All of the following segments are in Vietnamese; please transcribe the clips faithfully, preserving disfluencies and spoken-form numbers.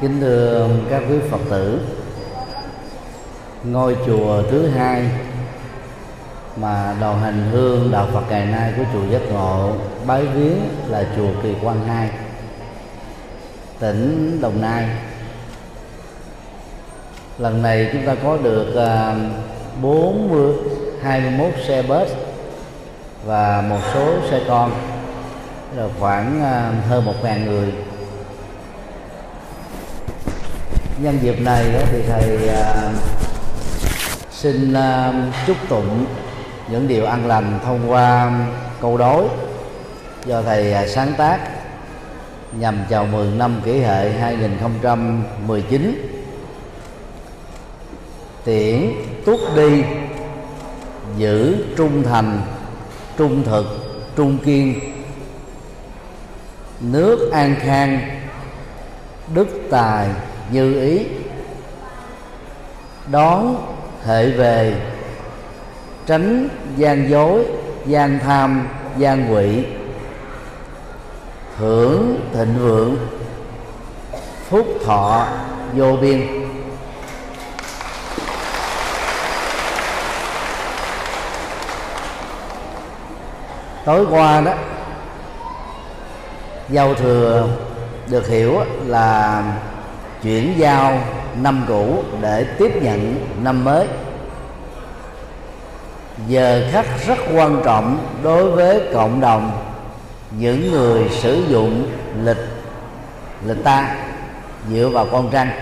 Kính thưa các quý Phật tử, ngôi chùa thứ hai mà đoàn hành hương đạo Phật ngày nay của chùa Giác Ngộ bái viếng là chùa Kỳ Quan hai, tỉnh Đồng Nai. Lần này chúng ta có được bốn mươi, hai mươi mốt xe bus và một số xe con, là khoảng hơn một ngàn người. Nhân dịp này thì thầy xin chúc tụng những điều an lành thông qua câu đối do thầy sáng tác nhằm chào mừng năm Kỷ Hợi hai nghìn không trăm mười chín. Tiễn túc đi, giữ trung thành, trung thực, trung kiên. Nước an khang, đức tài như ý. Đón hệ về, tránh gian dối, gian tham, gian quỵ. Hưởng thịnh vượng, phúc thọ vô biên. Tối qua đó, giao thừa được hiểu là chuyển giao năm cũ để tiếp nhận năm mới. Giờ khắc rất quan trọng đối với cộng đồng những người sử dụng lịch lịch ta dựa vào con trăng.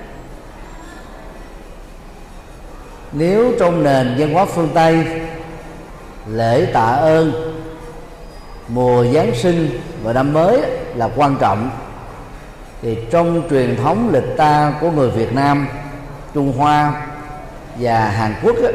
Nếu trong nền văn hóa phương Tây, lễ tạ ơn, mùa Giáng sinh và năm mới là quan trọng, thì trong truyền thống lịch ta của người Việt Nam, Trung Hoa và Hàn Quốc ấy,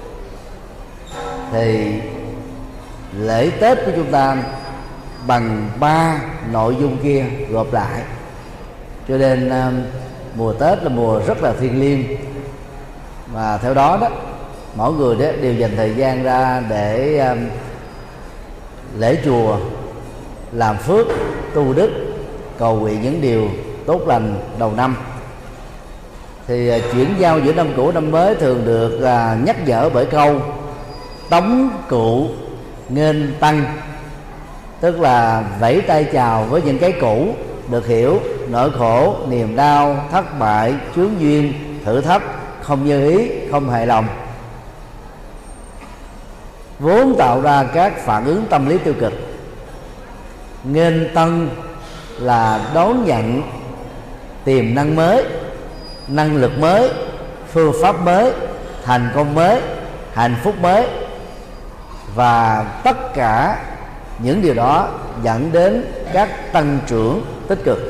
thì lễ Tết của chúng ta bằng ba nội dung kia gộp lại, cho nên mùa Tết là mùa rất là thiêng liêng. Và theo đó đó, mỗi người đó đều dành thời gian ra để lễ chùa, làm phước, tu đức, cầu nguyện những điều tốt lành đầu năm. Thì chuyển giao giữa năm cũ năm mới thường được nhắc nhở bởi câu tống cựu nghênh tăng, tức là vẫy tay chào với những cái cũ, được hiểu nỗi khổ, niềm đau, thất bại, chướng duyên, thử thách, không như ý, không hài lòng, vốn tạo ra các phản ứng tâm lý tiêu cực. Nghênh tân là đón nhận tiềm năng mới, năng lực mới, phương pháp mới, thành công mới, hạnh phúc mới, và tất cả những điều đó dẫn đến các tăng trưởng tích cực.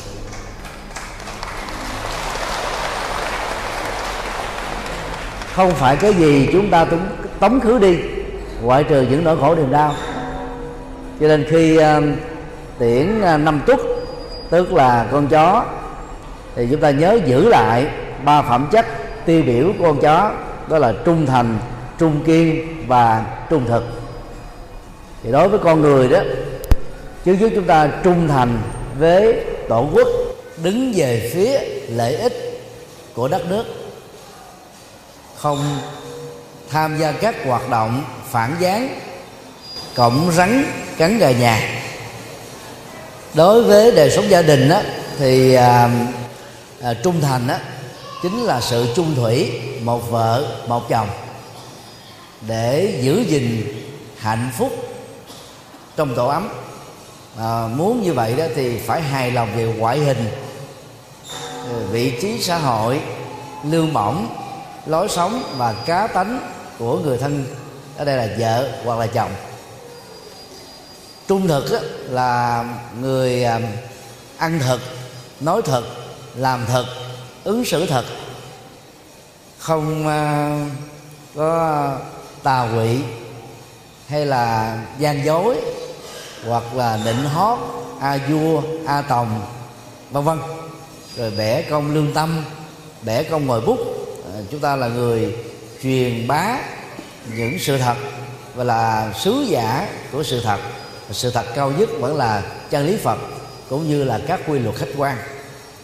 Không phải cái gì chúng ta cũng tống khứ đi, ngoại trừ những nỗi khổ niềm đau. Cho nên khi uh, tiễn uh, năm Tuất, tức là con chó, thì chúng ta nhớ giữ lại ba phẩm chất tiêu biểu của con chó, đó là trung thành, trung kiên và trung thực. Thì đối với con người đó, trước nhất chúng ta trung thành với tổ quốc, đứng về phía lợi ích của đất nước, không tham gia các hoạt động phản gián, cổng rắn cắn gà nhà. Đối với đời sống gia đình á, thì à, à, trung thành á, chính là sự chung thủy, một vợ một chồng, để giữ gìn hạnh phúc trong tổ ấm. À, muốn như vậy đó thì phải hài lòng về ngoại hình, vị trí xã hội, lương bổng, lối sống và cá tánh của người thân, ở đây là vợ hoặc là chồng. Trung thực á, là người ăn thực, nói thật, làm thật, ứng xử thật, không uh, có tà quỵ hay là gian dối hoặc là nịnh hót, a vua, a tòng, vân vân, rồi bẻ công lương tâm, bẻ công ngòi bút. À, chúng ta là người truyền bá những sự thật và là sứ giả của sự thật. Sự thật cao nhất vẫn là chân lý Phật, cũng như là các quy luật khách quan.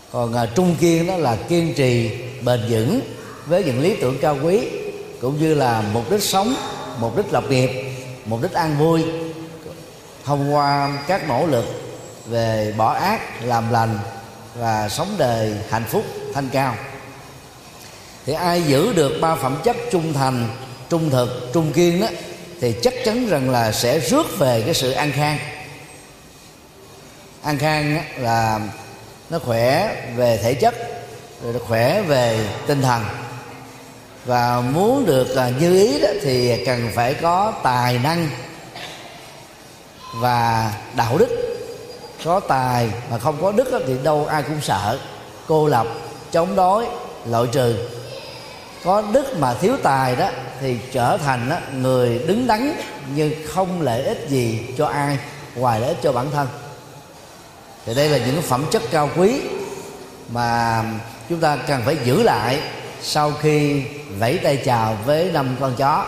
Còn à, trung kiên đó là kiên trì bền vững với những lý tưởng cao quý, cũng như là mục đích sống, mục đích lập nghiệp, mục đích an vui thông qua các nỗ lực về bỏ ác, làm lành và sống đời hạnh phúc thanh cao. Thì ai giữ được ba phẩm chất trung thành, trung thực, trung kiên đó, thì chắc chắn rằng là sẽ rước về cái sự an khang. An khang là nó khỏe về thể chất, rồi nó khỏe về tinh thần. Và muốn được như ý đó thì cần phải có tài năng và đạo đức. Có tài mà không có đức thì đâu ai cũng sợ, cô lập, chống đối, loại trừ. Có đức mà thiếu tài đó thì trở thành đó, người đứng đắn nhưng không lợi ích gì cho ai ngoài lợi ích cho bản thân. Thì đây là những phẩm chất cao quý mà chúng ta cần phải giữ lại sau khi vẫy tay chào với năm con chó.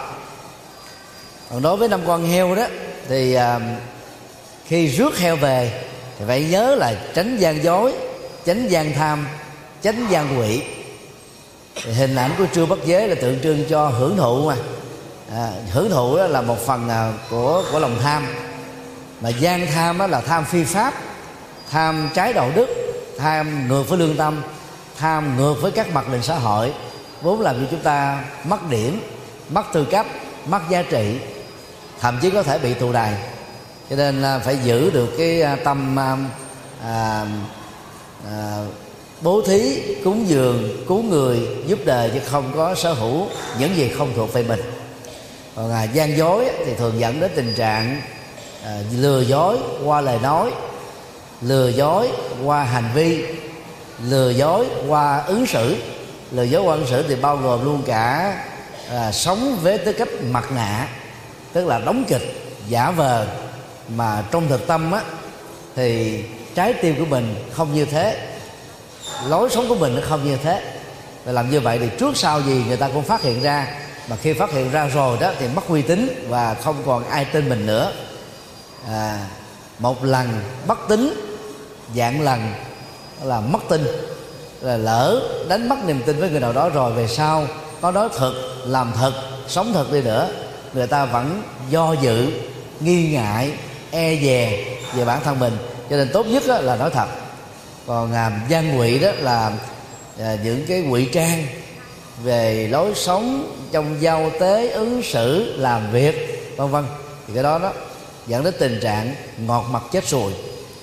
Còn đối với năm con heo đó thì khi rước heo về thì phải nhớ là tránh gian dối, tránh gian tham, tránh gian quỵ. Thì hình ảnh của trư bất giới là tượng trưng cho hưởng thụ mà. À, hưởng thụ đó là một phần của của lòng tham, mà gian tham đó là tham phi pháp, tham trái đạo đức, tham ngược với lương tâm, tham ngược với các mặt định xã hội, vốn làm cho chúng ta mất điểm, mất tư cách, mất giá trị, thậm chí có thể bị tù đày. Cho nên phải giữ được cái tâm à, à, bố thí, cúng dường, cứu người, giúp đời, chứ không có sở hữu những gì không thuộc về mình. Còn à, gian dối thì thường dẫn đến tình trạng à, lừa dối qua lời nói, lừa dối qua hành vi, lừa dối qua ứng xử. Lừa dối qua ứng xử thì bao gồm luôn cả à, sống với tư cách mặt nạ, tức là đóng kịch, giả vờ, mà trong thực tâm á thì trái tim của mình không như thế, lối sống của mình nó không như thế. Và làm như vậy thì trước sau gì người ta cũng phát hiện ra, mà khi phát hiện ra rồi đó thì mất uy tín và không còn ai tin mình nữa. À, một lần bất tín, vạn lần là mất tin. Là lỡ đánh mất niềm tin với người nào đó rồi, về sau có nói thật, làm thật, sống thật đi nữa, người ta vẫn do dự, nghi ngại, e dè về bản thân mình. Cho nên tốt nhất là nói thật. Còn à, gian ngụy đó là à, những cái ngụy trang về lối sống trong giao tế, ứng xử, làm việc, vân vân, thì cái đó đó dẫn đến tình trạng ngọt mặt chết ruồi.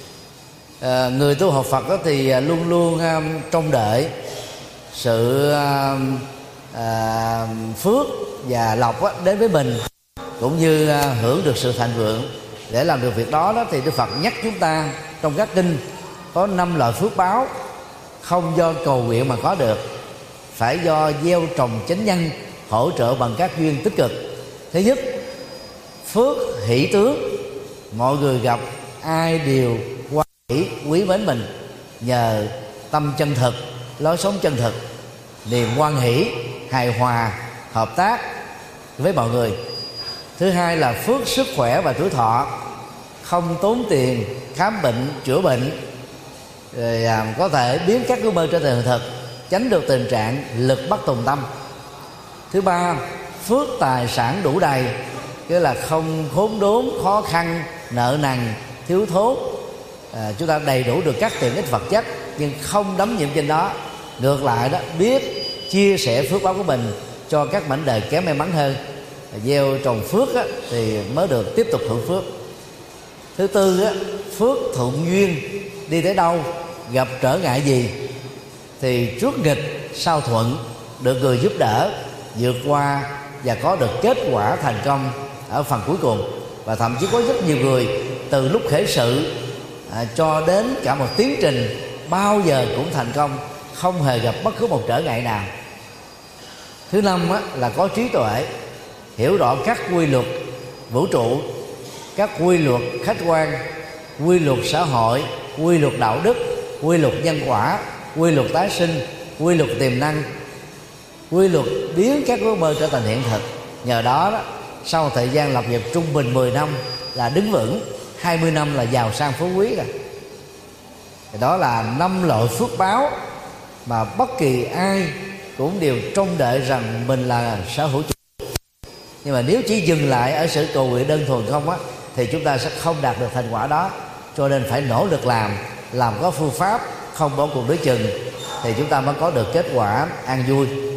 À, người tu học Phật đó thì luôn luôn à, trông đợi sự à, à, phước và lộc á, đến với mình, cũng như à, hưởng được sự thịnh vượng. Để làm được việc đó, đó thì Đức Phật nhắc chúng ta trong các kinh có năm loại phước báo không do cầu nguyện mà có được, phải do gieo trồng chánh nhân, hỗ trợ bằng các duyên tích cực. Thứ nhất, phước hỷ tướng, mọi người gặp ai đều hoan hỷ quý mến mình nhờ tâm chân thực, lối sống chân thực, niềm hoan hỷ, hài hòa, hợp tác với mọi người. Thứ hai là phước sức khỏe và tuổi thọ, không tốn tiền khám bệnh chữa bệnh, rồi à, có thể biến các ước mơ trở thành hiện thực, tránh được tình trạng lực bất tòng tâm. Thứ ba, phước tài sản đủ đầy, tức là không khốn đốn, khó khăn, nợ nần, thiếu thốn. À, chúng ta đầy đủ được các tiện ích vật chất nhưng không đắm nhiễm trên đó. Ngược lại đó, biết chia sẻ phước báo của mình cho các mảnh đời kém may mắn hơn, gieo trồng phước á, thì mới được tiếp tục hưởng phước. Thứ tư á, phước thuận duyên, đi tới đâu gặp trở ngại gì thì trước nghịch sau thuận, được người giúp đỡ vượt qua và có được kết quả thành công ở phần cuối cùng. Và thậm chí có rất nhiều người từ lúc khởi sự à, cho đến cả một tiến trình bao giờ cũng thành công, không hề gặp bất cứ một trở ngại nào. Thứ năm á, là có trí tuệ, hiểu rõ các quy luật vũ trụ, các quy luật khách quan, quy luật xã hội, quy luật đạo đức, quy luật nhân quả, quy luật tái sinh, quy luật tiềm năng, quy luật biến các ước mơ trở thành hiện thực. Nhờ đó, đó sau thời gian lập nghiệp trung bình mười năm là đứng vững, hai mươi năm là giàu sang phú quý rồi. Thì đó là năm loại phước báo mà bất kỳ ai cũng đều trông đợi rằng mình là sở hữu. Nhưng mà nếu chỉ dừng lại ở sự cầu nguyện đơn thuần không á, thì chúng ta sẽ không đạt được thành quả đó. Cho nên phải nỗ lực làm, làm có phương pháp, không bỏ cuộc đối chừng, thì chúng ta mới có được kết quả an vui.